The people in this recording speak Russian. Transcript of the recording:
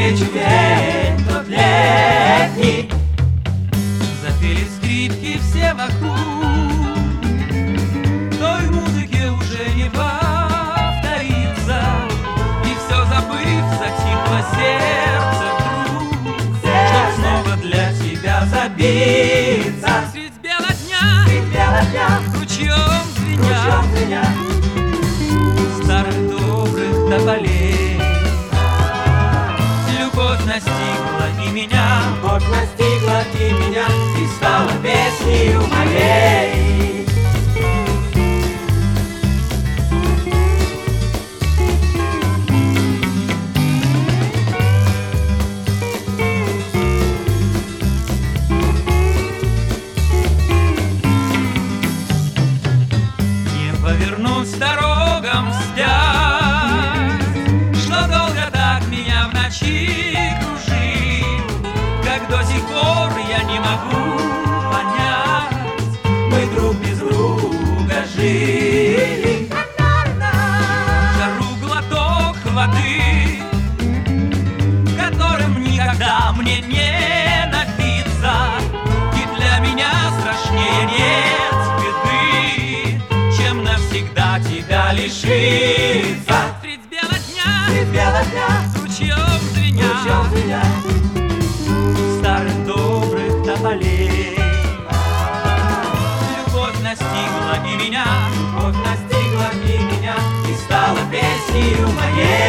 навстречу день тот летний. Запели скрипки все вокруг, той музыке уже не повторится, и все забыв, затихло сердце вдруг, чтоб снова для тебя забиться. Средь бела дня, ручьем звеня, старых добрых тополей. Любовь настигла и меня, любовь настигла и меня, и стала песнею моей. Не повернуть дорогам вспять, что долго так меня в ночи кружит, как до сих пор я не могу понять, Мы друг без друга жили. жару глоток воды, которым никогда мне не напиться, и для меня страшнее нет беды, чем навсегда тебя лишиться. Средь бела дня, ручьем звеня, старых добрых тополей. Любовь настигла и меня, Любовь настигла и меня, и стала песнею моей.